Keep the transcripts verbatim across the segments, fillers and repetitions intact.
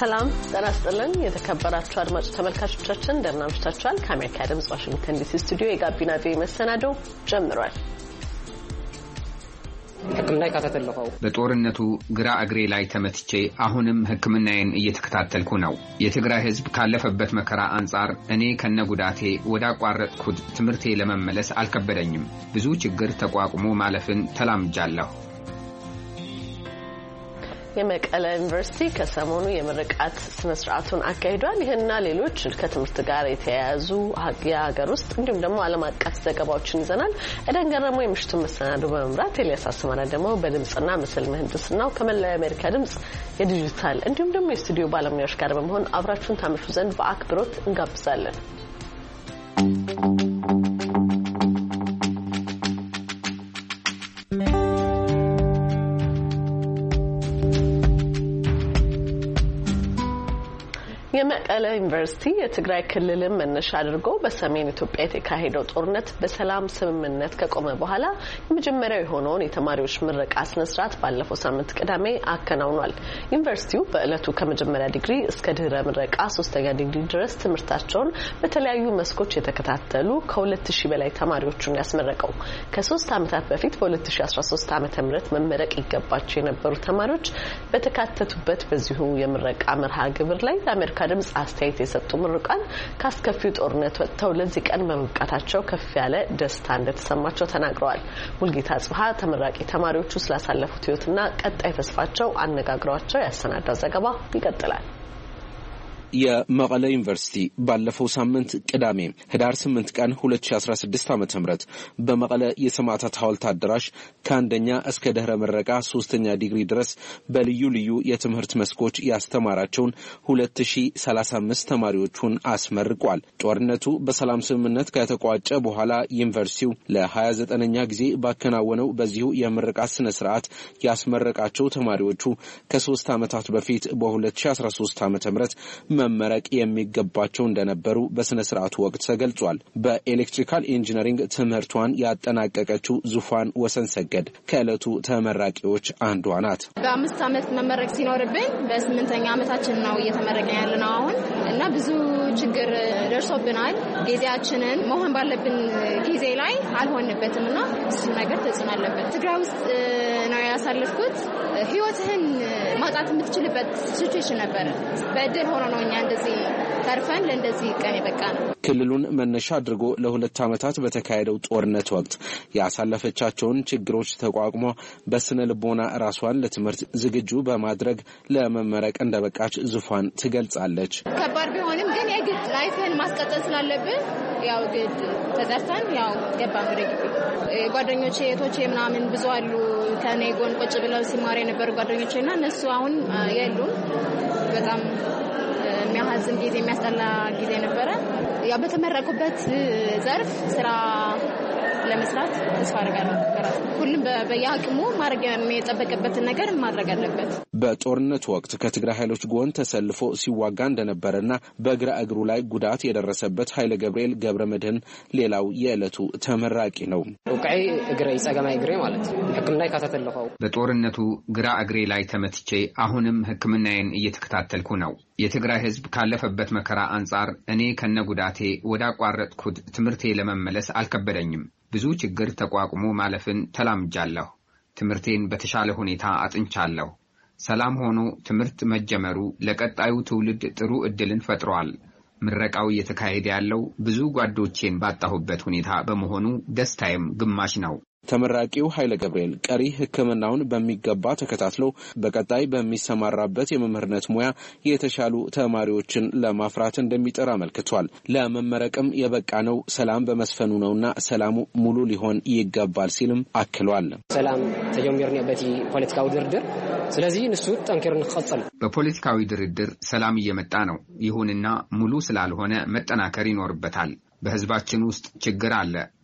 ሰላም ጤና ይስጥልን የተከበራችሁ አድማጭ ተመልካቾቻችን እንደምን አምሽታችኋል ከአሜሪካ ድምጽ ዋሽንግተን ዲሲ ስቱዲዮ የጋቢና ቪኦኤ መሰናዶ ጀምሯል ሕክምና ይካተተልከው በጦርነቱ ግራ እግሬ ላይ ተመትቼ አሁንም ሕክምናዬን እየተከታተልኩ ነው የትግራይ ህዝብ ካለፈበት መከራ አንፃር እኔ ከነጉዳቴ ወዳቋረጥኩት ትምርቴ ለመመለስ አልከበደኝም ብዙ ችግር ተቋቁሞ ማለፍን ተላምጃለሁ የመቀለ ዩኒቨርሲቲ ከሰሞኑ የምርቃት ስነ ስርዓቱን አካሂዷል ይሄንና ሌሎች ከትምህርት ጋር የተያያዙ የሀገር ውስጥ እንዲሁም ደግሞ ዓለም አቀፍ ዘገባዎችን ይዘናል ኤደን ገረሞ የምሽቱን መሰናዶ በመምራት ኤልያስ አስማራ ደግሞ በድምጽና ምስል ምህንድስናው ከመላው የአሜሪካ ድምጽ የዲጂታል እንዲሁም ደግሞ የስቱዲዮ ባለሙያዎች ጋር በመሆን አብራችሁን ታመሹ ዘንድ በአክብሮት እንጋብዛለን የመቀለ ዩኒቨርሲቲ የትግራይ ክልልን መነሻ አድርጎ በሰሜን ኢትዮጵያ የተካሄደው ጦርነት በሰላም ስምምነት ከቆመ በኋላ የመጀመሪያው የሆነውን የተማሪዎች ምረቃ ስነ ስርዓት ባለፈው ሳምንት ቅዳሜ አከናውኗል ዩኒቨርሲቲው በእለቱ ከመጀመሪያ ዲግሪ እስከ ድህረ ምረቃ ሶስተኛ ዲግሪ ድረስ ትምህርታቸውን በተለያዩ መስኮች የተከታተሉ ከሁለት ሺህ በላይ ተማሪዎችን ያስመረቀው ከሶስት ዓመታት በፊት በ2013 ዓመተ ምህረት መመረቅ ይገባቸው የነበሩ ተማሪዎች በተካተቱበት በዚሁ የምረቃ መርሃ ግብር ላይ ለአሜሪካ ድምጽ አስተያየት የሰጡ ምሩቃን ካስከፊው ጦርነት ወጥተው ለዚህ ቀን በመብቃታቸው ከፍ ያለ ደስታ እንደተሰማቸው ተናግረዋል ሙልጌታ ጽብሃ ተመራቂ ተማሪዎቹ ስላሳለፉት ህይወትና ቀጣይ ተስፋቸው አነጋግሯቸው ያሰናዳው ዘገባ ይቀጥላል የመቀለ ዩኒቨርሲቲ ባለፈው ሳምንት ቅዳሜ ህዳር ስምንት ቀን ሁለት ሺህ አስራ ስድስት ዓመተ ምህረት በመቀለ የሰማዕታት ሐውልት አዳራሽ ከአንደኛ እስከ ድህረ ምረቃ ሶስተኛ ዲግሪ ድረስ በልዩ ልዩ የትምህርት መስኮች ያስተማራቸውን ሁለት ሺህ ሰላሳ አምስት ተማሪዎቹን አስመርቋል ጦርነቱ በሰላም ስምምነት ከተቋጨ በኋላ ዩኒቨርሲቲው ለሀያ ዘጠነኛ ጊዜ ባከናወነው በዚሁ የምረቃ ስነ ስርዓት ያስመረቃቸው ተማሪዎቹ ከሶስት ዓመታት በፊት በሁለት ሺህ አስራ ሶስት ዓመተ ምህረት መመረቅ የሚገባቸው እንደነበሩ በስነ ስርዓቱ ወቅት ተገልጿል በኤሌክትሪካል ኢንጂነሪንግ ትምህርቷን ያጠናቀቀችው ዙፋን ወሰን ሰገድ ከዕለቱ ተመራቂዎች አንዷ ናት በአምስት ዓመት መመረቅ ሲኖርብን በስምንተኛ ዓመታችን ነው እየተመረቀን ያለነው አሁን እና ብዙ ችግር ደርሶብናል ጊዜያችንን መሆን ባለብን ጊዜ ላይ አልሆንበትምና እሱ ነገር ተጽዕኖ አለበት ትግራይ ውስጥ ነው ያሳለፍኩት ህይወትህን ማጣት የምትችልበት ሲቹዌሽን ነበር በእድል ሆኖ ነው እኛ እንደዚህ ተርፈን ለእንደዚህ ቀን የበቃን ክልሉን መነሻ አድርጎ ለሁለት ዓመታት በተካሄደው ጦርነት ወቅት ያሳለፈቻቸውን ችግሮች ተቋቁሞ በስነ ልቦና ራሷን ለትምህርት ዝግጁ በማድረግ ለመመረቅ እንደበቃች ዙፋን ትገልጻለች ከባድ ቢሆንም ግን የግድ ላይፍን ማስቀጠል ስላለብን ያው ግድ ተዘርተን ያው ገባን ወደ ግቢ ጓደኞቼ እህቶቼ ምናምን ብዙ አሉ ከኔ ጎን ቁጭ ብለው ሲማሩ የነበሩ ጓደኞቼና እነሱ አሁን የሉም በጣም የሚያሳዝን ጊዜ የሚያስጠላ ጊዜ ነበረ ያው በተመረቁበት ዘርፍ ስራ ለመስራት ተስፋ አደርጋለሁ ሁሉም በየአቅሙ ማድረግ የሚጠበቅበትን ነገር ማድረግ አለበት በጦርነቱ ወቅት ከትግራይ ኃይሎች ጎን ተሰልፎ ሲዋጋ እንደነበረና በግራ እግሩ ላይ ጉዳት የደረሰበት ኃይለ ገብርኤል ገብረመድህን ሌላው የዕለቱ ተመራቂ ነው ወቃይ እግሬ ጸገማይ እግሬ ማለት ሕክምና ይካተተልከው በጦርነቱ ግራ እግሬ ላይ ተመትቼ አሁንም ሕክምናዬን እየተከታተልኩ ነው የትግራይ ህዝብ ካለፈበት መከራ አንፃር እኔ ከነጉዳቴ ወዳቋረጥኩት ትምርቴ ለመመለስ አልከበደኝም ብዙ ችግር ተቋቁሞ ማለፍን ተላምጃለሁ ትምርቴን በተሻለ ሁኔታ አጥንቻለሁ ሰላም ሆኖ ትምርት መጀመሩ ለቀጣዩ ትውልድ ጥሩ እድልን ፈጥሯል ምረቃው እየተካሄደ ያለው ብዙ ጓዶቼን ባጣሁበት ሁኔታ በመሆኑ ደስታዬም ግማሽ ነው ተመራቂው ኃይለ ገብርኤል ቀሪ ህክምናውን በሚገባ ተከታትሎ በቀጣይ በሚሰማራበት የመምህርነት ሙያ የተሻሉ ተማሪዎችን ለማፍራት እንደሚጥር አመልክቷል ለመመረቅም የበቃ ነው ሰላም በመስፈኑ ነውና ሰላሙ ሙሉ ሊሆን ይገባል ሲልም አክሏል ሰላም ተጀምርንበት ፖለቲካዊ ድርድር ስለዚህ ንሱ ጠንክረን እንቀጥል በፖለቲካዊ ድርድር ሰላም እየመጣ ነው ይሁንና ሙሉ ስላልሆነ መጠናከር ይኖርበታል በህዝባችን ውስጥ ችግር አለ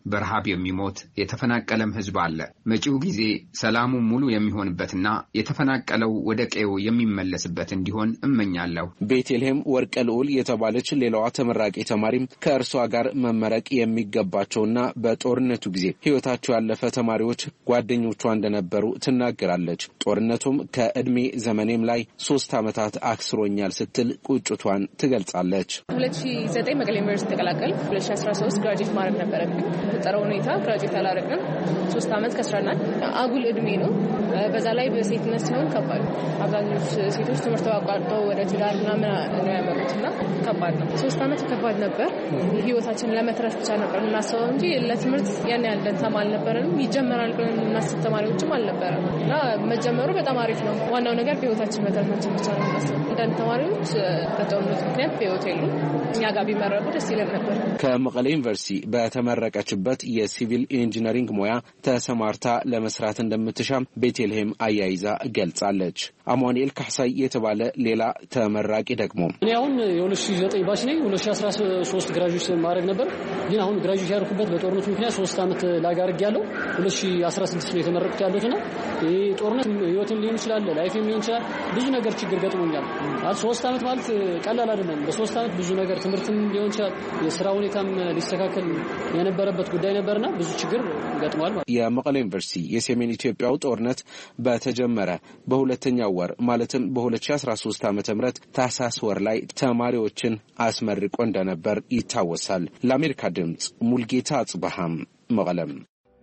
በረሃብ የሚሞት የተፈናቀለም ህዝብ አለ። መጪው ጊዜ ሰላሙ ሙሉ የሚሆንበትና የተፈናቀለው ወደ ቀዬው የሚመለስበት እንዲሆን እመኛለሁ። ቤተልሔም ወርቀ ልዑል የተባለች ሌላዋ ተመራቂ ተማሪም ከእርሷ ጋር መመረቅ የሚገባቸውና በጦርነቱ ጊዜ ህይወታቸው ያለፈ ተማሪዎች ጓደኞቿ እንደነበሩ ትናገራለች። ጦርነቱም ከእድሜ ዘመኔም ላይ ሶስት ዓመታት አክስሮኛል ስትል ቁጭቷን ትገልጻለች። ሁለት ሺህ ዘጠኝ መቀሌ ዩኒቨርሲቲ ተቀላቀል ሁለት ሺህ አስራ ሶስት ግራጁዌት ማድረግ ነበረብኝ። በተጠራው ሁኔታ ግራጁዌት አላደረግንም። ሶስት ዓመት ከስራናል። አጉል እድሜ ነው። በዛ ላይ በሴትነት ሲሆን ከባድ ነው። አብዛኞቹ ሴቶች ትምህርት አቋርጠው ወደ ትዳር ምናምን ነው ያመሩትና ከባድ ነው። ሶስት ዓመት ከባድ ነበር። ህይወታችንን ለመትረፍ ብቻ ነበር የምናስበው እንጂ ለትምህርት ያን ያህል ደንታም አልነበረንም። ይጀመራል ብለን የምናስብ ተማሪዎችም አልነበረም እና መጀመሩ በጣም አሪፍ ነው። ዋናው ነገር በህይወታችን መትረፋችን ብቻ ነው የምናስበው። አንዳንድ ተማሪዎች በጦርነቱ ምክንያት በህይወት የሉም። እኛ ጋር ቢመረቁ ደስ ይለን ነበር። ከመቀሌ ዩኒቨርሲቲ በተመረቀችበት የሲቪል ኢንጂነሪንግ ሙያ ተሰማርታ ለመስራት እንደምትሻም ቤተልሔም አያይዛ ገልጻለች። አማኑኤል ካህሳይ የተባለ ሌላ ተመራቂ ደግሞ እኔ አሁን የሁለት ሺህ ዘጠኝ ባች ነኝ። ሁለት ሺህ አስራ ሶስት ግራጁዌት ማድረግ ነበር፣ ግን አሁን ግራጁዌት ያደረኩበት በጦርነቱ ምክንያት ሶስት ዓመት ላጋርግ ያለው ሁለት ሺህ አስራ ስድስት ነው የተመረቁት ያለውና ይሄ ጦርነት ህይወትም ሊሆን ይችላል፣ ላይፍም ሊሆን ይችላል። ብዙ ነገር ችግር ገጥሞኛል። አል ሶስት ዓመት ማለት ቀላል አይደለም። በሶስት ዓመት ብዙ ነገር ትምህርትም ሊሆን ይችላል፣ የሥራ ሁኔታም ሊስተካከል የነበረበት ጉዳይ ነበርና ብዙ ችግር ገጥሟል። የመቀሌ ዩኒቨርሲቲ የሰሜን ኢትዮጵያው ጦርነት በተጀመረ በሁለተኛው ወር ማለትም በሁለት ሺህ አስራ ሶስት ዓመተ ምህረት ታህሳስ ወር ላይ ተማሪዎችን አስመርቆ እንደነበር ይታወሳል። ለአሜሪካ ድምጽ ሙልጌታ አጽባሃም መቀለም።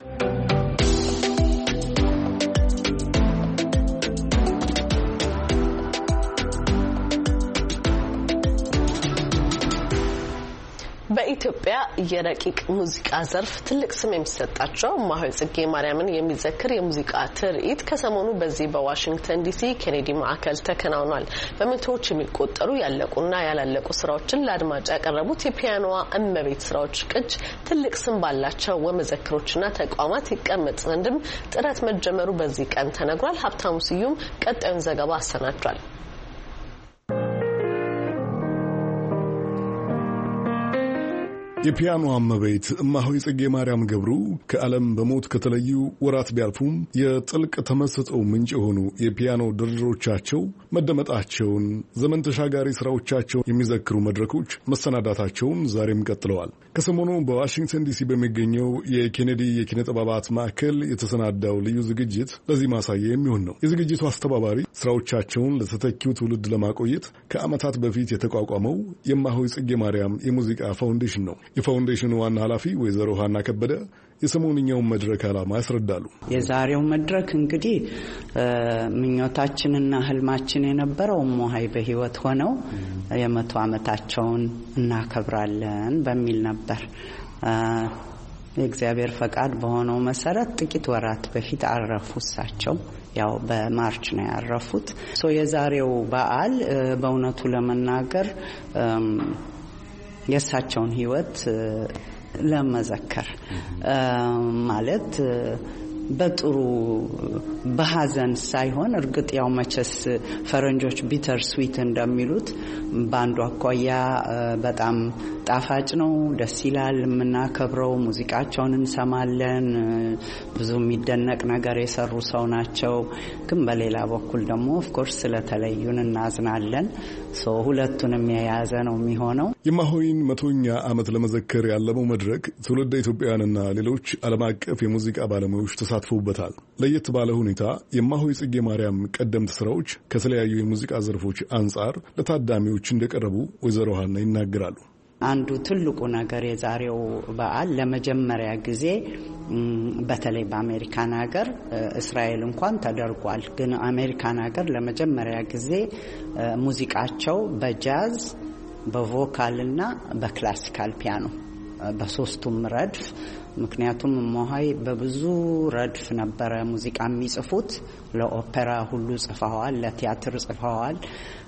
በኢትዮጵያ የረቂቅ ሙዚቃ ዘርፍ ትልቅ ስም የሚሰጣቸው እማሆይ ጽጌ ማርያምን የሚዘክር የሙዚቃ ትርኢት ከሰሞኑ በዚህ በዋሽንግተን ዲሲ ኬኔዲ ማዕከል ተከናውኗል። በመቶዎች የሚቆጠሩ ያለቁና ያላለቁ ስራዎችን ለአድማጭ ያቀረቡት የፒያኖዋ እመቤት ስራዎች ቅጅ ትልቅ ስም ባላቸው ወመዘክሮችና ተቋማት ይቀመጥ ዘንድም ጥረት መጀመሩ በዚህ ቀን ተነግሯል። ሀብታሙ ስዩም ቀጣዩን ዘገባ አሰናድቷል። የፒያኖ እመቤት እማሆይ ጽጌ ማርያም ገብሩ ከዓለም በሞት ከተለዩ ወራት ቢያልፉም የጥልቅ ተመስጦ ምንጭ የሆኑ የፒያኖ ድርድሮቻቸው መደመጣቸውን፣ ዘመን ተሻጋሪ ስራዎቻቸውን የሚዘክሩ መድረኮች መሰናዳታቸውን ዛሬም ቀጥለዋል። ከሰሞኑ በዋሽንግተን ዲሲ በሚገኘው የኬኔዲ የኪነ ጥበባት ማዕከል የተሰናዳው ልዩ ዝግጅት ለዚህ ማሳያ የሚሆን ነው። የዝግጅቱ አስተባባሪ ስራዎቻቸውን ለተተኪው ትውልድ ለማቆየት ከዓመታት በፊት የተቋቋመው የእማሆይ ጽጌ ማርያም የሙዚቃ ፋውንዴሽን ነው። የፋውንዴሽኑ ዋና ኃላፊ ወይዘሮ ሀና ከበደ የሰሞንኛውን መድረክ ዓላማ ያስረዳሉ። የዛሬው መድረክ እንግዲህ ምኞታችንና ህልማችን የነበረው እማሆይ በህይወት ሆነው የመቶ ዓመታቸውን እናከብራለን በሚል ነበር። የእግዚአብሔር ፈቃድ በሆነው መሰረት ጥቂት ወራት በፊት አረፉ። እሳቸው ያው በማርች ነው ያረፉት። ሶ የዛሬው በዓል በእውነቱ ለመናገር የእሳቸውን ህይወት ለመዘከር ማለት በጥሩ በሐዘን ሳይሆን እርግጥ ያው መቸስ ፈረንጆች ቢተር ስዊት እንደሚሉት ባንዱ አኳያ በጣም ጣፋጭ ነው፣ ደስ ይላል፣ የምናከብረው ሙዚቃቸውን እንሰማለን፣ ብዙ የሚደነቅ ነገር የሰሩ ሰው ናቸው። ግን በሌላ በኩል ደግሞ ኦፍ ኮርስ ስለተለዩን እናዝናለን። ሶ ሁለቱንም የያዘ ነው የሚሆነው። የእማሆይን መቶኛ ዓመት ለመዘከር ያለመው መድረክ ትውልደ ኢትዮጵያውያንና ሌሎች ዓለም አቀፍ የሙዚቃ ባለሙያዎች ተሳትፈውበታል። ለየት ባለ ሁኔታ የእማሆይ ጽጌ ማርያም ቀደምት ስራዎች ከተለያዩ የሙዚቃ ዘርፎች አንጻር ለታዳሚዎች እንደቀረቡ ወይዘሮ ሀና ይናገራሉ። አንዱ ትልቁ ነገር የዛሬው በዓል ለመጀመሪያ ጊዜ በተለይ በአሜሪካን ሀገር እስራኤል እንኳን ተደርጓል፣ ግን አሜሪካን ሀገር ለመጀመሪያ ጊዜ ሙዚቃቸው በጃዝ በቮካልና በክላሲካል ፒያኖ በሶስቱም ረድፍ። ምክንያቱም እማሆይ በብዙ ረድፍ ነበረ ሙዚቃ የሚጽፉት። ለኦፔራ ሁሉ ጽፈዋል፣ ለቲያትር ጽፈዋል።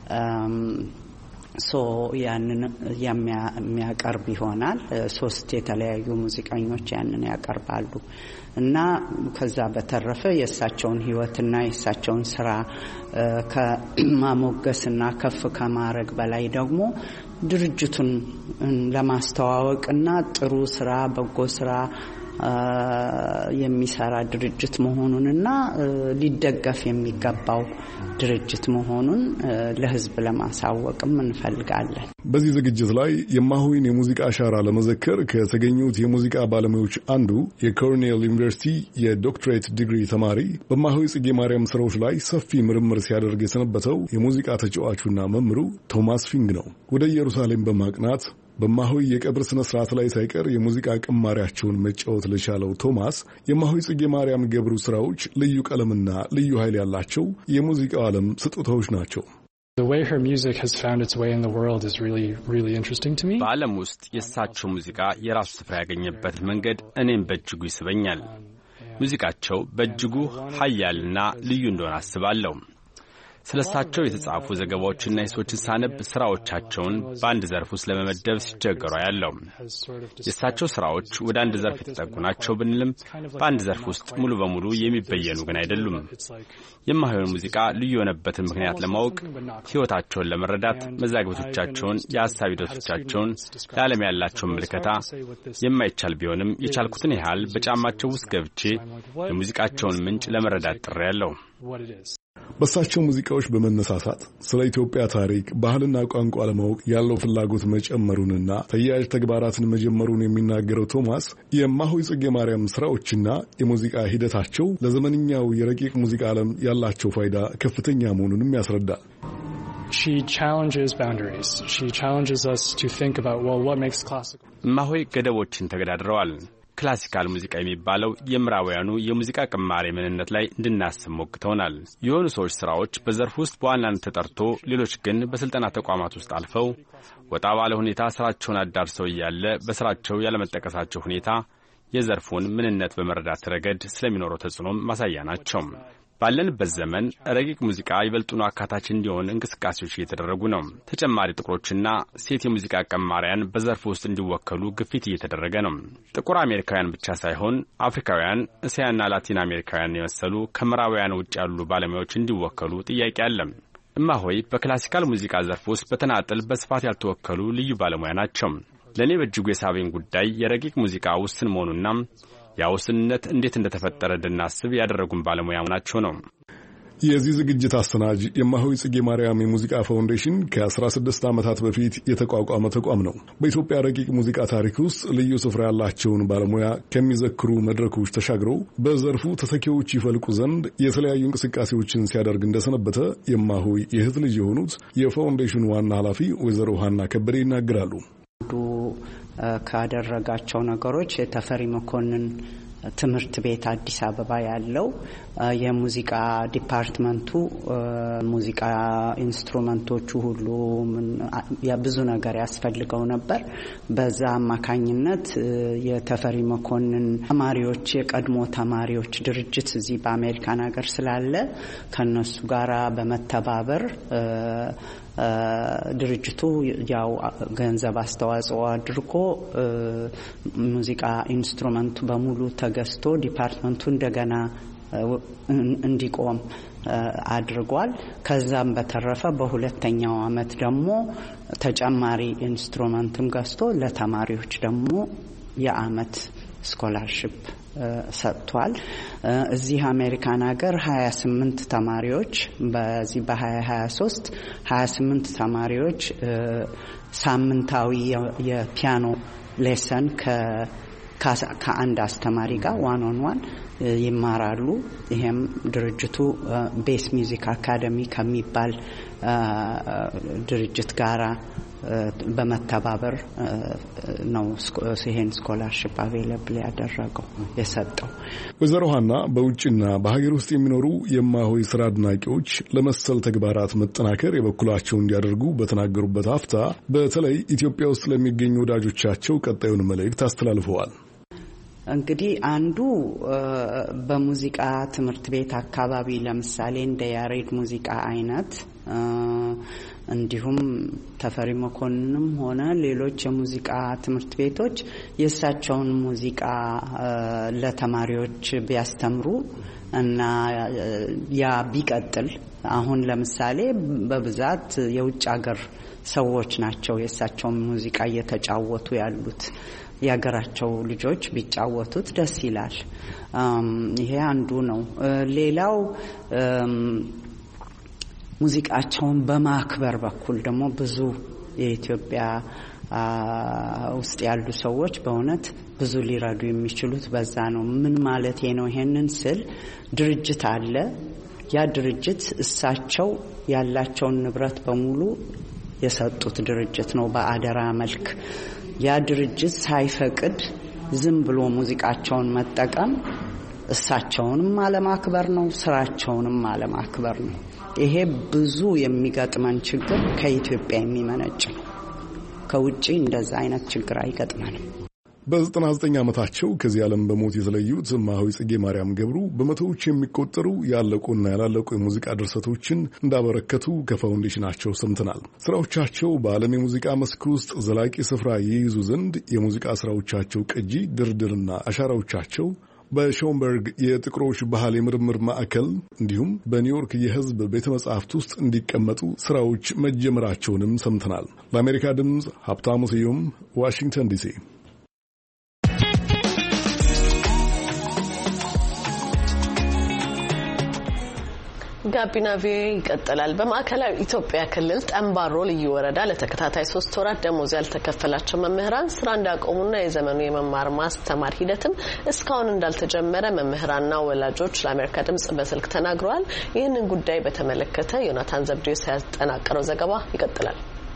ሶ ያንን የሚያቀርብ ይሆናል። ሶስት የተለያዩ ሙዚቀኞች ያንን ያቀርባሉ እና ከዛ በተረፈ የእሳቸውን ህይወትና የእሳቸውን ስራ ከማሞገስና ከፍ ከማድረግ በላይ ደግሞ ድርጅቱን ለማስተዋወቅና ጥሩ ስራ፣ በጎ ስራ የሚሰራ ድርጅት መሆኑንና ሊደገፍ የሚገባው ድርጅት መሆኑን ለህዝብ ለማሳወቅም እንፈልጋለን። በዚህ ዝግጅት ላይ የማሆይን የሙዚቃ አሻራ ለመዘከር ከተገኙት የሙዚቃ ባለሙያዎች አንዱ የኮርኔል ዩኒቨርሲቲ የዶክትሬት ዲግሪ ተማሪ በማሆይ ጽጌ ማርያም ስራዎች ላይ ሰፊ ምርምር ሲያደርግ የሰነበተው የሙዚቃ ተጫዋቹና መምህሩ ቶማስ ፊንግ ነው። ወደ ኢየሩሳሌም በማቅናት በማሆይ የቀብር ስነ ስርዓት ላይ ሳይቀር የሙዚቃ ቅማሪያቸውን መጫወት ለቻለው ቶማስ የማሆይ ጽጌ ማርያም ገብሩ ስራዎች ልዩ ቀለምና ልዩ ኃይል ያላቸው የሙዚቃው ዓለም ስጦታዎች ናቸው። The way her music has found its way in the world is really really interesting to me. በዓለም ውስጥ የእሳቸው ሙዚቃ የራሱ ስፍራ ያገኘበት መንገድ እኔም በእጅጉ ይስበኛል። ሙዚቃቸው በእጅጉ ኃያልና ልዩ እንደሆነ አስባለሁ። ስለሳቸው የተጻፉ ዘገባዎችና ሂሶችን ሳነብ ስራዎቻቸውን በአንድ ዘርፍ ውስጥ ለመመደብ ሲቸገሩ ያለው የእሳቸው ስራዎች ወደ አንድ ዘርፍ የተጠጉ ናቸው ብንልም በአንድ ዘርፍ ውስጥ ሙሉ በሙሉ የሚበየኑ ግን አይደሉም። የማሆይን ሙዚቃ ልዩ የሆነበትን ምክንያት ለማወቅ ሕይወታቸውን ለመረዳት መዛግብቶቻቸውን፣ የሐሳብ ሂደቶቻቸውን፣ ለዓለም ያላቸውን ምልከታ የማይቻል ቢሆንም የቻልኩትን ያህል በጫማቸው ውስጥ ገብቼ የሙዚቃቸውን ምንጭ ለመረዳት ጥሬያለሁ። በሳቸው ሙዚቃዎች በመነሳሳት ስለ ኢትዮጵያ ታሪክ፣ ባህልና ቋንቋ ለማወቅ ያለው ፍላጎት መጨመሩንና ተያያዥ ተግባራትን መጀመሩን የሚናገረው ቶማስ የማሆይ ጽጌ ማርያም ስራዎችና የሙዚቃ ሂደታቸው ለዘመንኛው የረቂቅ ሙዚቃ ዓለም ያላቸው ፋይዳ ከፍተኛ መሆኑንም ያስረዳል። She challenges boundaries. She challenges us to think about well what makes classical. ማሆይ ገደቦችን ተገዳድረዋል። ክላሲካል ሙዚቃ የሚባለው የምዕራባውያኑ የሙዚቃ ቅማሬ ምንነት ላይ እንድናስብ ሞክተውናል። የሆኑ ሰዎች ስራዎች በዘርፍ ውስጥ በዋናነት ተጠርቶ ሌሎች ግን በስልጠና ተቋማት ውስጥ አልፈው ወጣ ባለ ሁኔታ ስራቸውን አዳርሰው እያለ በስራቸው ያለመጠቀሳቸው ሁኔታ የዘርፉን ምንነት በመረዳት ረገድ ስለሚኖረው ተጽዕኖም ማሳያ ናቸው። ባለንበት ዘመን ረቂቅ ሙዚቃ ይበልጡኑ አካታች እንዲሆን እንቅስቃሴዎች እየተደረጉ ነው። ተጨማሪ ጥቁሮችና ሴት የሙዚቃ ቀማሪያን በዘርፉ ውስጥ እንዲወከሉ ግፊት እየተደረገ ነው። ጥቁር አሜሪካውያን ብቻ ሳይሆን አፍሪካውያን፣ እስያና ላቲን አሜሪካውያን የመሰሉ ከምዕራባውያን ውጭ ያሉ ባለሙያዎች እንዲወከሉ ጥያቄ አለ። እማሆይ በክላሲካል ሙዚቃ ዘርፍ ውስጥ በተናጠል በስፋት ያልተወከሉ ልዩ ባለሙያ ናቸው። ለእኔ በእጅጉ የሳበኝ ጉዳይ የረቂቅ ሙዚቃ ውስን መሆኑና ያውስንነት እንዴት እንደተፈጠረ እንድናስብ ያደረጉን ባለሙያ ናቸው ነው። የዚህ ዝግጅት አሰናጅ የማሆይ ጽጌ ማርያም የሙዚቃ ፋውንዴሽን ከአስራ ስድስት ዓመታት በፊት የተቋቋመ ተቋም ነው። በኢትዮጵያ ረቂቅ ሙዚቃ ታሪክ ውስጥ ልዩ ስፍራ ያላቸውን ባለሙያ ከሚዘክሩ መድረኮች ተሻግረው በዘርፉ ተተኪዎች ይፈልቁ ዘንድ የተለያዩ እንቅስቃሴዎችን ሲያደርግ እንደሰነበተ የማሆይ የእህት ልጅ የሆኑት የፋውንዴሽኑ ዋና ኃላፊ ወይዘሮ ሀና ከበደ ይናገራሉ። ካደረጋቸው ነገሮች የተፈሪ መኮንን ትምህርት ቤት አዲስ አበባ ያለው የሙዚቃ ዲፓርትመንቱ ሙዚቃ ኢንስትሩመንቶቹ ሁሉ ብዙ ነገር ያስፈልገው ነበር። በዛ አማካኝነት የተፈሪ መኮንን ተማሪዎች የቀድሞ ተማሪዎች ድርጅት እዚህ በአሜሪካን ሀገር ስላለ ከነሱ ጋራ በመተባበር ድርጅቱ ያው ገንዘብ አስተዋጽኦ አድርጎ ሙዚቃ ኢንስትሩመንቱ በሙሉ ተገዝቶ ዲፓርትመንቱ እንደገና እንዲቆም አድርጓል። ከዛም በተረፈ በሁለተኛው አመት ደግሞ ተጨማሪ ኢንስትሩመንትም ገዝቶ ለተማሪዎች ደግሞ የአመት ስኮላርሺፕ ሰጥቷል። እዚህ አሜሪካን ሀገር ሀያ ስምንት ተማሪዎች በዚህ በ2023 ሀያ ስምንት ተማሪዎች ሳምንታዊ የፒያኖ ሌሰን ከአንድ አስተማሪ ጋር ዋን ኦን ዋን ይማራሉ። ይሄም ድርጅቱ ቤስ ሚውዚክ አካዳሚ ከሚባል ድርጅት ጋራ በመተባበር ነው ይሄን ስኮላርሺፕ አቬለብል ያደረገው የሰጠው። ወይዘሮ ሀና በውጭና በሀገር ውስጥ የሚኖሩ የማሆይ ስራ አድናቂዎች ለመሰል ተግባራት መጠናከር የበኩላቸውን እንዲያደርጉ በተናገሩበት አፍታ በተለይ ኢትዮጵያ ውስጥ ለሚገኙ ወዳጆቻቸው ቀጣዩን መልእክት አስተላልፈዋል። እንግዲህ አንዱ በሙዚቃ ትምህርት ቤት አካባቢ ለምሳሌ እንደ ያሬድ ሙዚቃ አይነት እንዲሁም ተፈሪ መኮንንም ሆነ ሌሎች የሙዚቃ ትምህርት ቤቶች የእሳቸውን ሙዚቃ ለተማሪዎች ቢያስተምሩ እና ያ ቢቀጥል አሁን ለምሳሌ በብዛት የውጭ ሀገር ሰዎች ናቸው የእሳቸውን ሙዚቃ እየተጫወቱ ያሉት። ያገራቸው ልጆች ቢጫወቱት ደስ ይላል። ይሄ አንዱ ነው። ሌላው ሙዚቃቸውን በማክበር በኩል ደግሞ ብዙ የኢትዮጵያ ውስጥ ያሉ ሰዎች በእውነት ብዙ ሊረዱ የሚችሉት በዛ ነው። ምን ማለት ነው? ይሄንን ስል ድርጅት አለ። ያ ድርጅት እሳቸው ያላቸውን ንብረት በሙሉ የሰጡት ድርጅት ነው በአደራ መልክ። ያ ድርጅት ሳይፈቅድ ዝም ብሎ ሙዚቃቸውን መጠቀም እሳቸውንም አለማክበር ነው፣ ስራቸውንም አለማክበር ነው። ይሄ ብዙ የሚገጥመን ችግር ከኢትዮጵያ የሚመነጭ ነው። ከውጪ እንደዛ አይነት ችግር አይገጥመንም። በዘጠና ዘጠኝ ዓመታቸው ከዚህ ዓለም በሞት የተለዩት እማሆይ ጽጌ ማርያም ገብሩ በመቶዎች የሚቆጠሩ ያለቁና ያላለቁ የሙዚቃ ድርሰቶችን እንዳበረከቱ ከፋውንዴሽናቸው ሰምተናል። ስራዎቻቸው በዓለም የሙዚቃ መስክ ውስጥ ዘላቂ ስፍራ ይይዙ ዘንድ የሙዚቃ ስራዎቻቸው ቅጂ፣ ድርድርና አሻራዎቻቸው በሾምበርግ የጥቁሮች ባህል የምርምር ማዕከል እንዲሁም በኒውዮርክ የሕዝብ ቤተ መጻሕፍት ውስጥ እንዲቀመጡ ስራዎች መጀመራቸውንም ሰምተናል። ለአሜሪካ ድምፅ ሀብታሙ ስዩም ዋሽንግተን ዲሲ። ጋቢና ቪኦኤ ይቀጥላል። በማዕከላዊ ኢትዮጵያ ክልል ጠምባሮ ልዩ ወረዳ ለተከታታይ ሶስት ወራት ደሞዝ ያልተከፈላቸው መምህራን ስራ እንዳቆሙና የዘመኑ የመማር ማስተማር ሂደትም እስካሁን እንዳልተጀመረ መምህራንና ወላጆች ለአሜሪካ ድምጽ በስልክ ተናግረዋል። ይህንን ጉዳይ በተመለከተ ዮናታን ዘብዴዎስ ያጠናቀረው ዘገባ ይቀጥላል።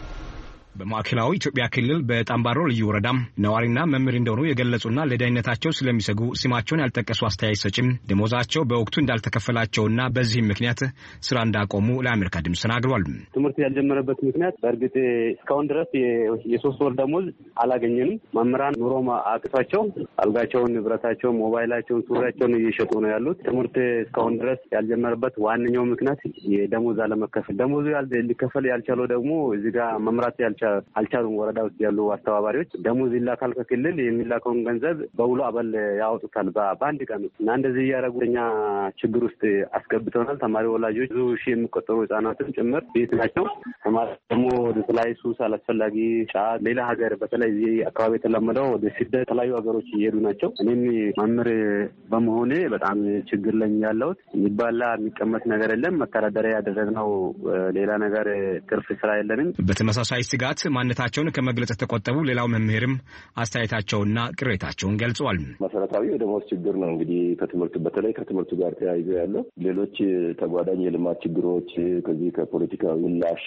በማዕከላዊ ኢትዮጵያ ክልል በጠምባሮ ልዩ ወረዳ ነዋሪና መምህር እንደሆኑ የገለጹና ለደህንነታቸው ስለሚሰጉ ስማቸውን ያልጠቀሱ አስተያየት ሰጪም ደሞዛቸው በወቅቱ እንዳልተከፈላቸውና በዚህም ምክንያት ስራ እንዳቆሙ ለአሜሪካ ድምጽ ተናግረዋል። ትምህርት ያልጀመረበት ምክንያት በእርግጥ እስካሁን ድረስ የሶስት ወር ደሞዝ አላገኘንም። መምህራን ኑሮ አቅቷቸው አልጋቸውን፣ ንብረታቸውን፣ ሞባይላቸውን፣ ሱሪያቸውን እየሸጡ ነው ያሉት። ትምህርት እስካሁን ድረስ ያልጀመረበት ዋነኛው ምክንያት የደሞዝ አለመከፈል። ደሞዙ ሊከፈል ያልቻለው ደግሞ እዚህ ጋር መምራት ያልቻ አልቻሉም። ወረዳ ውስጥ ያሉ አስተባባሪዎች ደሞዝ ይላካል ከክልል የሚላከውን ገንዘብ በውሎ አበል ያወጡታል በአንድ ቀን እና እንደዚህ እያደረጉኛ ችግር ውስጥ አስገብተውናል። ተማሪ ወላጆች ብዙ ሺህ የሚቆጠሩ ህጻናትን ጭምር ቤት ናቸው። ተማሪ ደግሞ ወደ ተለያዩ ሱስ፣ አላስፈላጊ ጫት፣ ሌላ ሀገር በተለይ እዚህ አካባቢ የተለመደው ወደ ስደት የተለያዩ ሀገሮች እየሄዱ ናቸው። እኔም መምህር በመሆኔ በጣም ችግር ላይ ያለሁት የሚባላ የሚቀመስ ነገር የለም። መተዳደሪያ ያደረግነው ሌላ ነገር ትርፍ ስራ የለንም። በተመሳሳይ ስጋ ማንነታቸውን ከመግለጽ ተቆጠቡ ሌላው መምህርም አስተያየታቸውና ቅሬታቸውን ገልጸዋል። መሰረታዊ የደሞዝ ችግር ነው እንግዲህ ከትምህርት በተለይ ከትምህርቱ ጋር ተያይዞ ያለው ሌሎች ተጓዳኝ የልማት ችግሮች ከዚህ ከፖለቲካዊ ምላሽ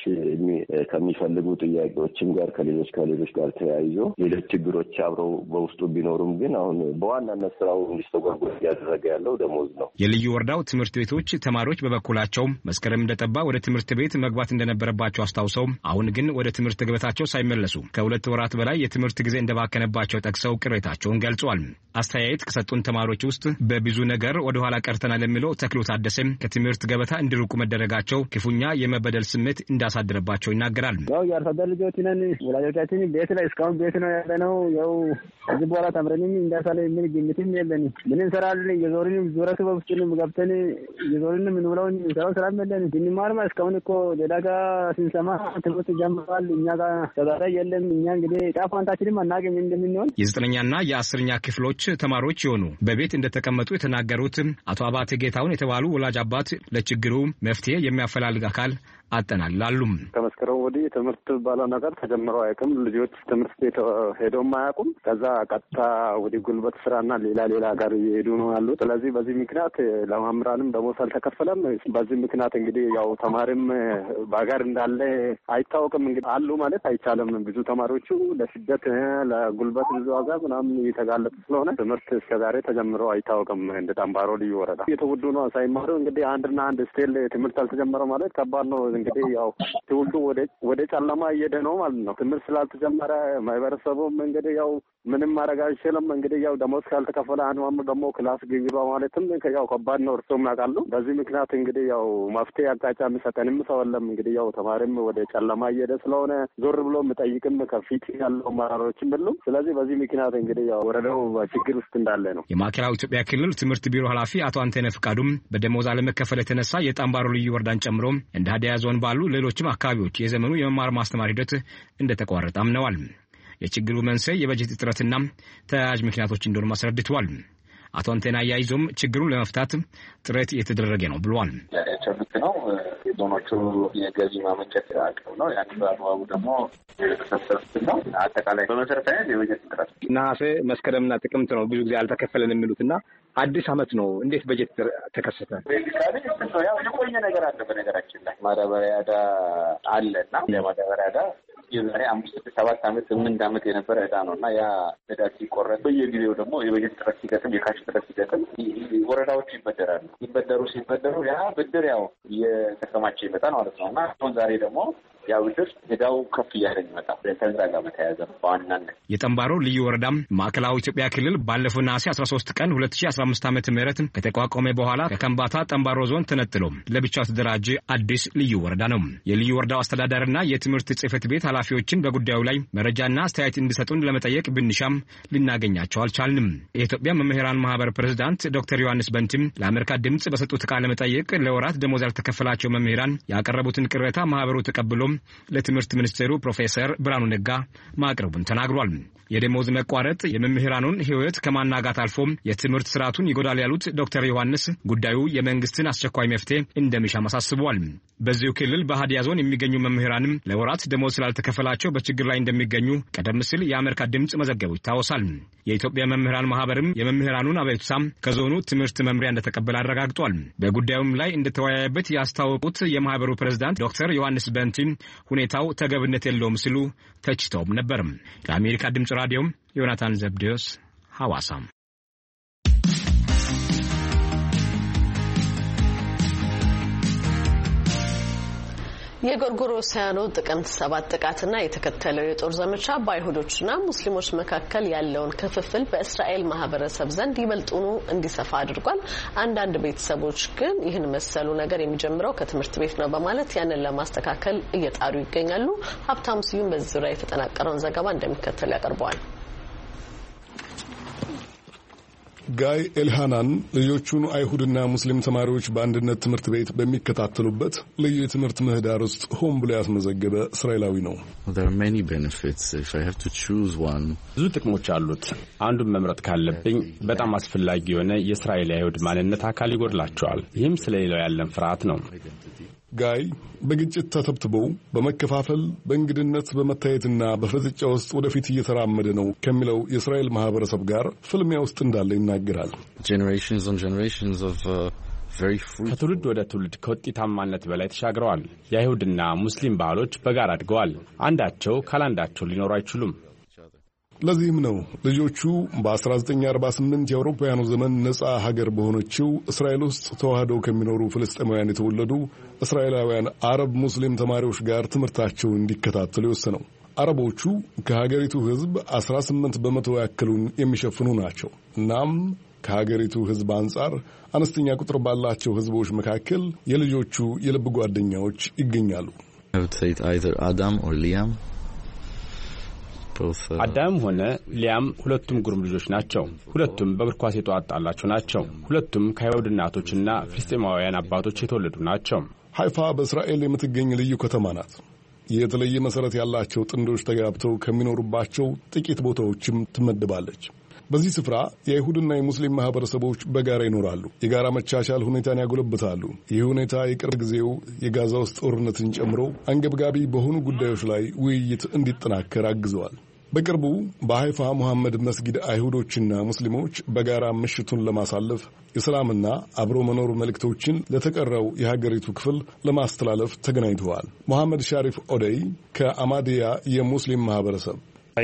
ከሚፈልጉ ጥያቄዎችም ጋር ከሌሎች ከሌሎች ጋር ተያይዞ ሌሎች ችግሮች አብረው በውስጡ ቢኖሩም ግን አሁን በዋናነት ስራው እንዲስተጓጎል እያደረገ ያለው ደሞዝ ነው። የልዩ ወረዳው ትምህርት ቤቶች ተማሪዎች በበኩላቸው መስከረም እንደጠባ ወደ ትምህርት ቤት መግባት እንደነበረባቸው አስታውሰው አሁን ግን ወደ ትምህርት ገበታቸው ሳይመለሱ ከሁለት ወራት በላይ የትምህርት ጊዜ እንደባከነባቸው ጠቅሰው ቅሬታቸውን ገልጸዋል። አስተያየት ከሰጡን ተማሪዎች ውስጥ በብዙ ነገር ወደ ኋላ ቀርተናል የሚለው ተክሎ ታደሰም ከትምህርት ገበታ እንዲርቁ መደረጋቸው ክፉኛ የመበደል ስሜት እንዳሳደረባቸው ይናገራል። ያው የአርሶአደር ልጆች ነን። ወላጆቻችን ቤት ላይ እስካሁን ቤት ነው ያለነው። ያው እዚህ በኋላ ተምረንም እንዳሳለ ምን ግምትም የለንም። ምን እንሰራለን? የዞርን ዙረት በውስጥንም ገብተን የዞርን ምን ብለው እንሰራው ስራ መለን እንማርማ እስካሁን እኮ ሌላ ጋር ስንሰማ ትምህርት ጀምሯል እኛ ጋር ተዛራ የለም። እኛ እንግዲህ ጣፋንታችንም አናገኝ እንደምንሆን የዘጠነኛና የአስረኛ ክፍሎች ተማሪዎች የሆኑ በቤት እንደተቀመጡ የተናገሩት አቶ አባተ ጌታውን የተባሉ ወላጅ አባት ለችግሩ መፍትሄ የሚያፈላልግ አካል አጠናላሉ። ከመስከረም ወዲህ ትምህርት ባለው ነገር ተጀምረው አያውቅም። ልጆች ትምህርት ቤት ሄደውም አያውቁም። ከዛ ቀጥታ ወደ ጉልበት ስራና ሌላ ሌላ ጋር እየሄዱ ነው ያሉት። ስለዚህ በዚህ ምክንያት ለመምህራንም ደሞዝ አልተከፈለም። በዚህ ምክንያት እንግዲህ ያው ተማሪም በሀገር እንዳለ አይታወቅም። እንግዲህ አሉ ማለት አይቻልም። ብዙ ተማሪዎቹ ለስደት ለጉልበት ብዙ ዋጋ ምናምን እየተጋለጡ ስለሆነ ትምህርት እስከዛሬ ተጀምረው አይታወቅም። እንደ ጠምባሮ ልዩ ወረዳ እየተወዱ ነው ሳይማሩ እንግዲህ አንድና አንድ ስቴል ትምህርት አልተጀመረ ማለት ከባድ ነው። እንግዲህ ያው ትውልዱ ወደ ወደ ጨለማ እየሄደ ነው ማለት ነው። ትምህርት ስላልተጀመረ ማህበረሰቡም እንግዲህ ያው ምንም ማድረግ አይችልም። እንግዲህ ያው ደሞዝ ካልተከፈለ አንድ ማም ደግሞ ክላስ ግባ ማለትም ያው ከባድ ነው። እርሶም ያውቃሉ። በዚህ ምክንያት እንግዲህ ያው መፍትሄ አቅጣጫ የሚሰጠንም ሰው የለም። እንግዲህ ያው ተማሪም ወደ ጨለማ እየሄደ ስለሆነ ዞር ብሎ የምጠይቅም ከፊት ያለው አመራሮችም የሉም። ስለዚህ በዚህ ምክንያት እንግዲህ ያው ወረዳው ችግር ውስጥ እንዳለ ነው። የማዕከላዊ ኢትዮጵያ ክልል ትምህርት ቢሮ ኃላፊ አቶ አንተነህ ፍቃዱም በደሞዝ አለመከፈል የተነሳ የጠምባሮ ልዩ ወረዳን ጨምሮ እንደ ሀዲያ ዞን ባሉ ሌሎችም አካባቢዎች የዘመኑ የመማር ማስተማር ሂደት እንደተቋረጠ አምነዋል። የችግሩ መንስኤ የበጀት እጥረትና ተያያዥ ምክንያቶች እንደሆኑ አስረድተዋል። አቶ አንቴና ያይዞም ችግሩን ለመፍታት ጥረት እየተደረገ ነው ብለዋል። ያቸውልክ ነው ዞኖቹ የገቢ ማመንጨት አቅም ነው። ያን በአግባቡ ደግሞ ተሰብስብ ነው። አጠቃላይ በመሰረታዊ የበጀት እጥረት ነሐሴ መስከረምና ጥቅምት ነው ብዙ ጊዜ አልተከፈለን የሚሉትና አዲስ አመት ነው። እንዴት በጀት ተከሰተ? ያው የቆየ ነገር አለ። በነገራችን ላይ ማዳበሪያ ዕዳ አለና ለማዳበሪያ ዕዳ የዛሬ አምስት ሰባት አመት ስምንት አመት የነበረ ዕዳ ነውና ያ ዕዳ ሲቆረጥ በየጊዜው ደግሞ የበጀት እጥረት ሲገጥም የካሽ እጥረት ሲገጥም ወረዳዎች ይበደራሉ። ይበደሩ ሲበደሩ ያ ብድር ያው የተከማቸ ይመጣል ማለት ነውና አሁን ዛሬ ደግሞ ያው ብድር ዕዳው ከፍ እያለ ይመጣል። ከዛ ጋር በተያያዘ በዋናነት የጠምባሮ ልዩ ወረዳ ማዕከላዊ ኢትዮጵያ ክልል ባለፈው ነሐሴ አስራ ሶስት ቀን ሁለት ሺህ አስራ አምስት ዓመተ ምህረት ከተቋቋመ በኋላ ከከምባታ ጠምባሮ ዞን ተነጥሎ ለብቻው ተደራጀ አዲስ ልዩ ወረዳ ነው። የልዩ ወረዳው አስተዳዳሪና የትምህርት ጽሕፈት ቤት ኃላፊዎችን በጉዳዩ ላይ መረጃና አስተያየት እንዲሰጡን ለመጠየቅ ብንሻም ልናገኛቸው አልቻልንም። የኢትዮጵያ መምህራን ማህበር ፕሬዝዳንት ዶክተር ዮሐንስ በንቲም ለአሜሪካ ድምጽ በሰጡት ቃለ መጠይቅ ለወራት ደሞዝ ያልተከፈላቸው መምህራን ያቀረቡትን ቅሬታ ማህበሩ ተቀብሎ ለትምህርት ሚኒስቴሩ ፕሮፌሰር ብርሃኑ ነጋ ማቅረቡን ተናግሯል። የደሞዝ መቋረጥ የመምህራኑን ሕይወት ከማናጋት አልፎ የትምህርት ስርዓቱን ይጎዳል ያሉት ዶክተር ዮሐንስ ጉዳዩ የመንግስትን አስቸኳይ መፍትሄ እንደሚሻም አሳስበዋል። በዚሁ ክልል በሃዲያ ዞን የሚገኙ መምህራንም ለወራት ደሞዝ ስላልተከፈላቸው በችግር ላይ እንደሚገኙ ቀደም ሲል የአሜሪካ ድምጽ መዘገቡ ይታወሳል። የኢትዮጵያ መምህራን ማህበርም የመምህራኑን አቤቱታ ከዞኑ ትምህርት መምሪያ እንደተቀበለ አረጋግጧል። በጉዳዩም ላይ እንደተወያየበት ያስታወቁት የማህበሩ ፕሬዝዳንት ዶክተር ዮሐንስ በንቲ ሁኔታው ተገብነት የለውም ሲሉ ተችተውም ነበር። ለአሜሪካ ድምጽ ራዲዮ ዮናታን ዘብዴዎስ ሐዋሳም። የጎርጎሮሳውያኑ ጥቅምት ሰባት ጥቃትና የተከተለው የጦር ዘመቻ በአይሁዶችና ሙስሊሞች መካከል ያለውን ክፍፍል በእስራኤል ማህበረሰብ ዘንድ ይበልጡኑ እንዲሰፋ አድርጓል። አንዳንድ ቤተሰቦች ግን ይህን መሰሉ ነገር የሚጀምረው ከትምህርት ቤት ነው በማለት ያንን ለማስተካከል እየጣሩ ይገኛሉ። ሀብታሙ ስዩም በዚህ ዙሪያ የተጠናቀረውን ዘገባ እንደሚከተል ያቀርበዋል። ጋይ ኤልሃናን ልጆቹን አይሁድና ሙስሊም ተማሪዎች በአንድነት ትምህርት ቤት በሚከታተሉበት ልዩ የትምህርት ምህዳር ውስጥ ሆን ብሎ ያስመዘገበ እስራኤላዊ ነው። ብዙ ጥቅሞች አሉት። አንዱን መምረጥ ካለብኝ በጣም አስፈላጊ የሆነ የእስራኤል አይሁድ ማንነት አካል ይጎድላቸዋል። ይህም ስለሌላው ያለን ፍርሃት ነው። ጋይ በግጭት ተተብትበው በመከፋፈል በእንግድነት በመታየትና በፍጥጫ ውስጥ ወደፊት እየተራመደ ነው ከሚለው የእስራኤል ማህበረሰብ ጋር ፍልሚያ ውስጥ እንዳለ ይናገራል። ከትውልድ ወደ ትውልድ ከውጤታማነት በላይ ተሻግረዋል። የአይሁድና ሙስሊም ባህሎች በጋራ አድገዋል። አንዳቸው ካላንዳቸው ሊኖሩ አይችሉም። ለዚህም ነው ልጆቹ በአስራ ዘጠኝ አርባ ስምንት የአውሮፓውያኑ ዘመን ነጻ ሀገር በሆነችው እስራኤል ውስጥ ተዋህደው ከሚኖሩ ፍልስጤማውያን የተወለዱ እስራኤላውያን አረብ ሙስሊም ተማሪዎች ጋር ትምህርታቸውን እንዲከታተሉ የወሰነው። አረቦቹ ከሀገሪቱ ሕዝብ አስራ ስምንት በመቶ ያክሉን የሚሸፍኑ ናቸው። እናም ከሀገሪቱ ሕዝብ አንጻር አነስተኛ ቁጥር ባላቸው ሕዝቦች መካከል የልጆቹ የልብ ጓደኛዎች ይገኛሉ። አዳም ሆነ ሊያም ሁለቱም ጉርም ልጆች ናቸው። ሁለቱም በእግር ኳስ የተዋጣላቸው ናቸው። ሁለቱም ከአይሁድ እናቶችና ፍልስጤማውያን አባቶች የተወለዱ ናቸው። ሃይፋ በእስራኤል የምትገኝ ልዩ ከተማ ናት። የተለየ መሰረት ያላቸው ጥንዶች ተጋብተው ከሚኖሩባቸው ጥቂት ቦታዎችም ትመደባለች። በዚህ ስፍራ የአይሁድና የሙስሊም ማህበረሰቦች በጋራ ይኖራሉ። የጋራ መቻቻል ሁኔታን ያጎለብታሉ። ይህ ሁኔታ የቅርብ ጊዜው የጋዛ ውስጥ ጦርነትን ጨምሮ አንገብጋቢ በሆኑ ጉዳዮች ላይ ውይይት እንዲጠናከር አግዘዋል። በቅርቡ በሃይፋ ሙሐመድ መስጊድ አይሁዶችና ሙስሊሞች በጋራ ምሽቱን ለማሳለፍ የሰላምና አብሮ መኖር መልእክቶችን ለተቀረው የሀገሪቱ ክፍል ለማስተላለፍ ተገናኝተዋል። ሙሐመድ ሻሪፍ ኦደይ ከአማዲያ የሙስሊም ማህበረሰብ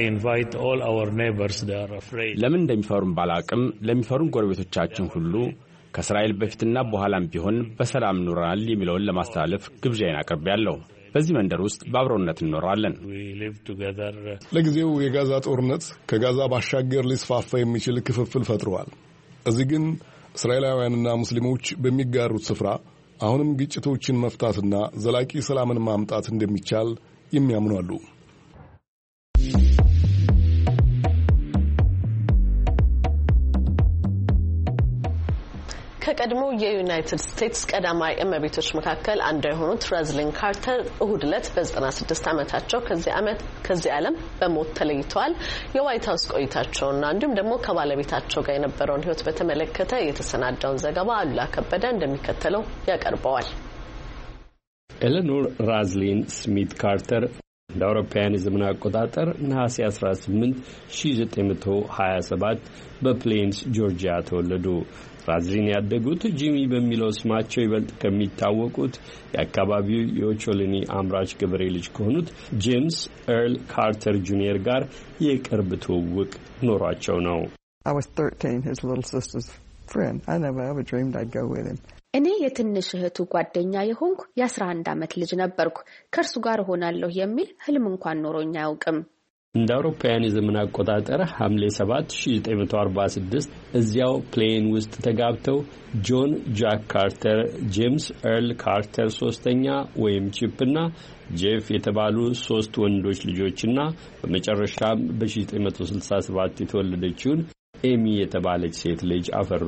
ለምን እንደሚፈሩን ባላቅም ለሚፈሩን ጎረቤቶቻችን ሁሉ ከእስራኤል በፊትና በኋላም ቢሆን በሰላም ኑረናል የሚለውን ለማስተላለፍ ግብዣዬን አቅርቤያለሁ። በዚህ መንደር ውስጥ በአብሮነት እንኖራለን። ለጊዜው የጋዛ ጦርነት ከጋዛ ባሻገር ሊስፋፋ የሚችል ክፍፍል ፈጥረዋል። እዚህ ግን እስራኤላውያንና ሙስሊሞች በሚጋሩት ስፍራ አሁንም ግጭቶችን መፍታትና ዘላቂ ሰላምን ማምጣት እንደሚቻል የሚያምኑ አሉ። ከቀድሞ የዩናይትድ ስቴትስ ቀዳማይ እመቤቶች መካከል አንዷ የሆኑት ሮዝሊን ካርተር እሁድ ዕለት በ96 ዓመታቸው ከዚህ ዓመት ከዚህ ዓለም በሞት ተለይተዋል። የዋይት ሀውስ ቆይታቸውና እንዲሁም ደግሞ ከባለቤታቸው ጋር የነበረውን ሕይወት በተመለከተ የተሰናዳውን ዘገባ አሉላ ከበደ እንደሚከተለው ያቀርበዋል። ኤሌኖር ሮዝሊን ስሚት ካርተር እንደ አውሮፓውያን የዘመን አቆጣጠር ነሐሴ አስራ ስምንት ሺህ ዘጠኝ መቶ ሀያ ሰባት በፕሌንስ ጆርጂያ ተወለዱ። ሮዝሊን ያደጉት ጂሚ በሚለው ስማቸው ይበልጥ ከሚታወቁት የአካባቢው የኦቾሎኒ አምራች ገበሬ ልጅ ከሆኑት ጄምስ ኤርል ካርተር ጁኒየር ጋር የቅርብ ትውውቅ ኖሯቸው ነው። I was thirteen, his little sister's friend. I never ever dreamed I'd go with him. እኔ የትንሽ እህቱ ጓደኛ የሆንኩ የአስራ አንድ ዓመት ልጅ ነበርኩ። ከእርሱ ጋር ሆናለሁ የሚል ህልም እንኳን ኖሮኝ አያውቅም። እንደ አውሮፓውያን የዘመን አቆጣጠር ሐምሌ ሰባት ሺህ ዘጠኝ መቶ አርባ ስድስት እዚያው ፕሌን ውስጥ ተጋብተው ጆን ጃክ ካርተር፣ ጄምስ ኤርል ካርተር ሶስተኛ ወይም ቺፕና ጄፍ የተባሉ ሶስት ወንዶች ልጆችና በመጨረሻም በ1967 የተወለደችውን ኤሚ የተባለች ሴት ልጅ አፈሩ።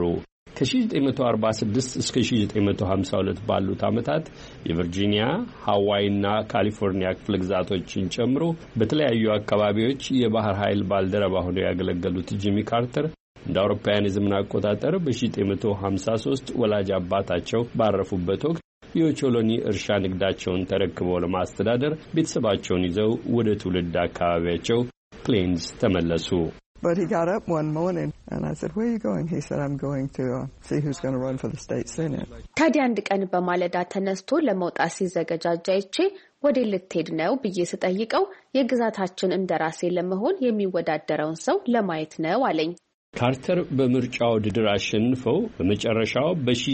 ከ1946 እስከ አስራ ዘጠኝ ሀምሳ ሁለት ባሉት ዓመታት የቨርጂኒያ፣ ሃዋይና ካሊፎርኒያ ክፍለ ግዛቶችን ጨምሮ በተለያዩ አካባቢዎች የባህር ኃይል ባልደረባ ሆነው ያገለገሉት ጂሚ ካርተር እንደ አውሮፓውያን የዘመን አቆጣጠር በ1953 ሀምሳ ሶስት ወላጅ አባታቸው ባረፉበት ወቅት የኦቾሎኒ እርሻ ንግዳቸውን ተረክበው ለማስተዳደር ቤተሰባቸውን ይዘው ወደ ትውልድ አካባቢያቸው ፕሌንስ ተመለሱ። But he got up one morning and I said, "Where are you going?" He said, "I'm going to uh, see who's going to run for the state senate." ታዲያ አንድ ቀን በማለዳ ተነስቶ ለመውጣት ሲዘገጃጃ አይቼ ወደ ልትሄድ ነው ብዬ ስጠይቀው የግዛታችን እንደራሴ ለመሆን የሚወዳደረውን ሰው ለማየት ነው አለኝ። ካርተር በምርጫው ውድድር አሸንፈው በመጨረሻው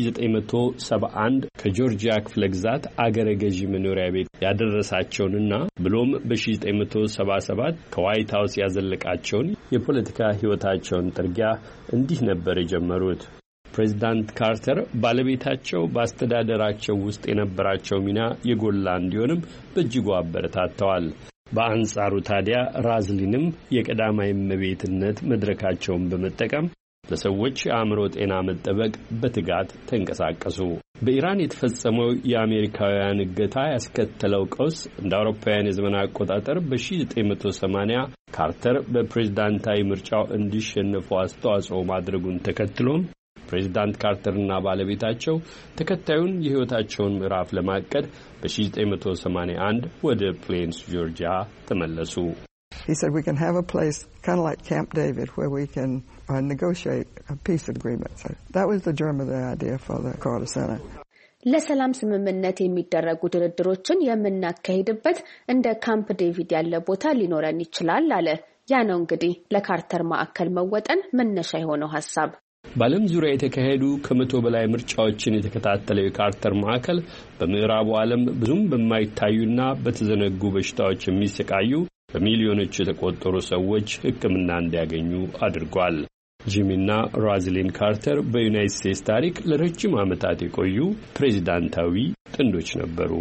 በ1971 ከጆርጂያ ክፍለ ግዛት አገረ ገዢ መኖሪያ ቤት ያደረሳቸውንና ብሎም በ1977 ከዋይት ሀውስ ያዘለቃቸውን የፖለቲካ ሕይወታቸውን ጥርጊያ እንዲህ ነበር የጀመሩት። ፕሬዚዳንት ካርተር ባለቤታቸው በአስተዳደራቸው ውስጥ የነበራቸው ሚና የጎላ እንዲሆንም በእጅጉ አበረታተዋል። በአንጻሩ ታዲያ ሮዝሊንም የቀዳማይ እመቤትነት መድረካቸውን በመጠቀም ለሰዎች የአእምሮ ጤና መጠበቅ በትጋት ተንቀሳቀሱ። በኢራን የተፈጸመው የአሜሪካውያን እገታ ያስከተለው ቀውስ እንደ አውሮፓውያን የዘመን አቆጣጠር በ1980 ካርተር በፕሬዝዳንታዊ ምርጫው እንዲሸነፉ አስተዋጽኦ ማድረጉን ተከትሎም ፕሬዚዳንት ካርተርና ባለቤታቸው ተከታዩን የሕይወታቸውን ምዕራፍ ለማቀድ በ1981 ወደ ፕሌንስ ጆርጂያ ተመለሱ። He said we can have a place kind of like Camp David where we can uh, negotiate a peace agreement. So that was the germ of the idea for the Carter Center. ለሰላም ስምምነት የሚደረጉ ድርድሮችን የምናካሂድበት እንደ ካምፕ ዴቪድ ያለ ቦታ ሊኖረን ይችላል አለ። ያ ነው እንግዲህ ለካርተር ማዕከል መወጠን መነሻ የሆነው ሐሳብ። በዓለም ዙሪያ የተካሄዱ ከመቶ በላይ ምርጫዎችን የተከታተለው የካርተር ማዕከል በምዕራቡ ዓለም ብዙም በማይታዩና በተዘነጉ በሽታዎች የሚሰቃዩ በሚሊዮኖች የተቆጠሩ ሰዎች ሕክምና እንዲያገኙ አድርጓል። ጂሚና ሮዝሊን ካርተር በዩናይትድ ስቴትስ ታሪክ ለረጅም ዓመታት የቆዩ ፕሬዝዳንታዊ ጥንዶች ነበሩ።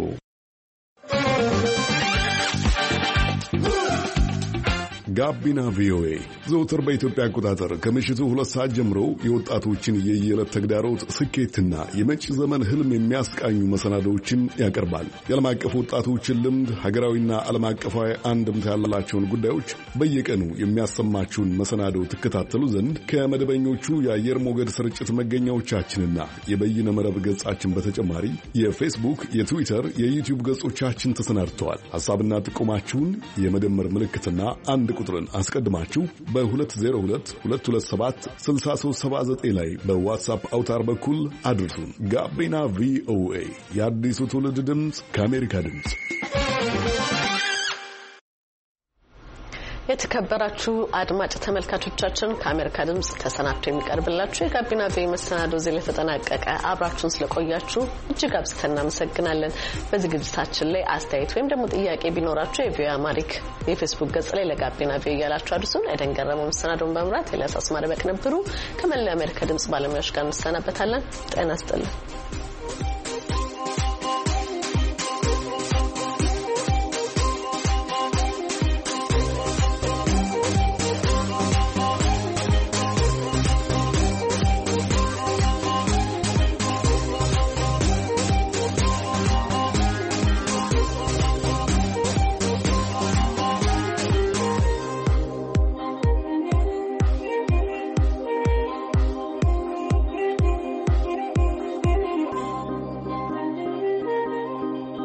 ጋቢና ቪኦኤ ዘውትር በኢትዮጵያ አቆጣጠር ከምሽቱ ሁለት ሰዓት ጀምሮ የወጣቶችን የየዕለት ተግዳሮት ስኬትና የመጪ ዘመን ህልም የሚያስቃኙ መሰናዶዎችን ያቀርባል። የዓለም አቀፍ ወጣቶችን ልምድ፣ ሀገራዊና ዓለም አቀፋዊ አንድምታ ያላቸውን ጉዳዮች በየቀኑ የሚያሰማችሁን መሰናዶ ትከታተሉ ዘንድ ከመደበኞቹ የአየር ሞገድ ስርጭት መገኛዎቻችንና የበይነ መረብ ገጻችን በተጨማሪ የፌስቡክ፣ የትዊተር፣ የዩቲዩብ ገጾቻችን ተሰናድተዋል። ሐሳብና ጥቆማችሁን የመደመር ምልክትና አንድ ቁጥርን አስቀድማችሁ በሁለት ዜሮ ሁለት ሁለት ሁለት ሰባት ስልሳ ሶስት ሰባ ዘጠኝ ላይ በዋትስአፕ አውታር በኩል አድርሱን። ጋቢና ቪኦኤ የአዲሱ ትውልድ ድምፅ ከአሜሪካ ድምፅ። የተከበራችሁ አድማጭ ተመልካቾቻችን ከአሜሪካ ድምጽ ተሰናድቶ የሚቀርብላችሁ የጋቢና ቪኦኤ መሰናዶ እዚህ ላይ ተጠናቀቀ። አብራችሁን ስለቆያችሁ እጅግ አብዝተን እናመሰግናለን። በዝግጅታችን ላይ አስተያየት ወይም ደግሞ ጥያቄ ቢኖራችሁ የቪኦኤ አማሪክ የፌስቡክ ገጽ ላይ ለጋቢና ቪኦኤ ያላችሁ አድርሱን። አይደን ገረመው መሰናዶውን በመምራት ኤልያስ አስማረ በቅንብሩ ከመላው አሜሪካ ድምጽ ባለሙያዎች ጋር እንሰናበታለን። ጤና ይስጥልን።